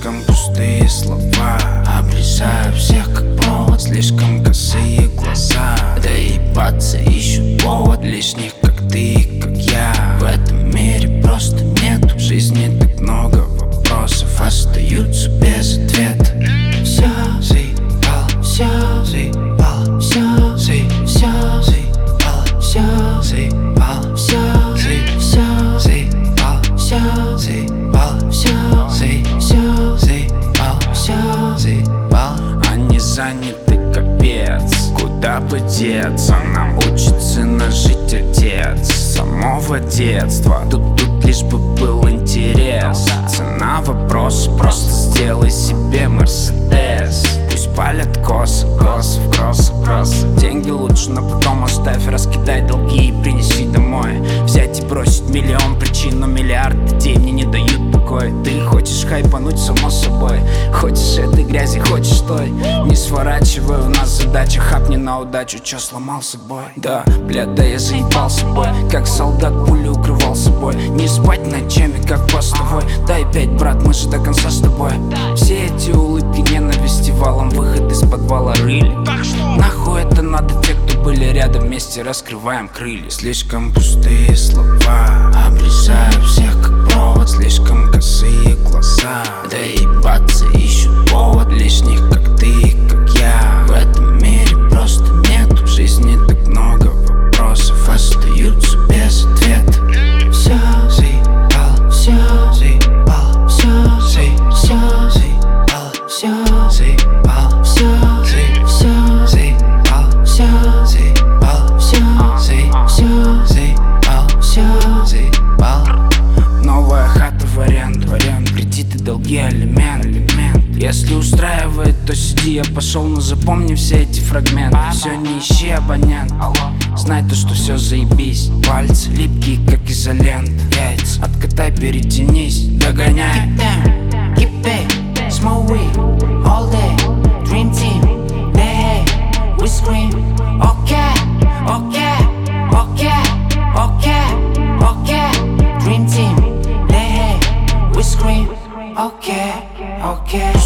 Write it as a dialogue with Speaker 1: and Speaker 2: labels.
Speaker 1: слишком пустые слова. Обрезаю всех как провод, слишком косые глаза. Доебаться ищут повод, лишних как ты и как я. В этом мире просто нет в жизни так много вопросов остаются без ответа. Все заебало, все заебало, все заебало, все заебало, все заебало, все заебало, все заебало. Они заняты капец, куда бы деться? Нам учит сына жить отец с самого детства. Тут лишь бы был интерес. Цена вопроса, просто сделай себе Мерседес. Пусть палят косы, косы в кроссы, кроссы. Деньги лучше, но потом оставь, раскидай долги и принеси домой. Взять и бросить миллион причин, но миллиард идей мне не дают покоя. Ты хочешь хайпануть, само собой. Хочешь этой грязи, хочешь той. Не сворачивай, у нас задача, хапни на удачу, чё сломал собой? Да, блядь, да я заебал собой, как солдат пулю укрывал собой. Не спать ночами, как постовой. Дай 5, брат, мы же до конца с тобой. Все эти улыбки ненависти валом, выход из подвала рыли. Нахуй это надо, те, кто были рядом, вместе раскрываем крылья. Слишком пустые слова, обрезаю всех как провод, слишком косые глаза. Доебаться ищут повод, лишних как ты и как я. В этом мире просто нет в жизни так много вопросов остаются без ответа. Все заебало, все заебало, все заебало, все заебало, все заебало, все заебало, все заебало. Новая хата в аренду, кредиты, долги, алимент. Если устраивает, то сиди, я пошел, но запомни все эти фрагменты. Все, не ищи абонент, знай то, что все заебись. Пальцы липкие, как изолента. Яйца откатай, перетянись, догоняй.
Speaker 2: Keep it, smoke weed, all day, dream team, they hate, we scream, okay, okay, okay, okay, okay, dream team, they hate, we scream, okay, okay.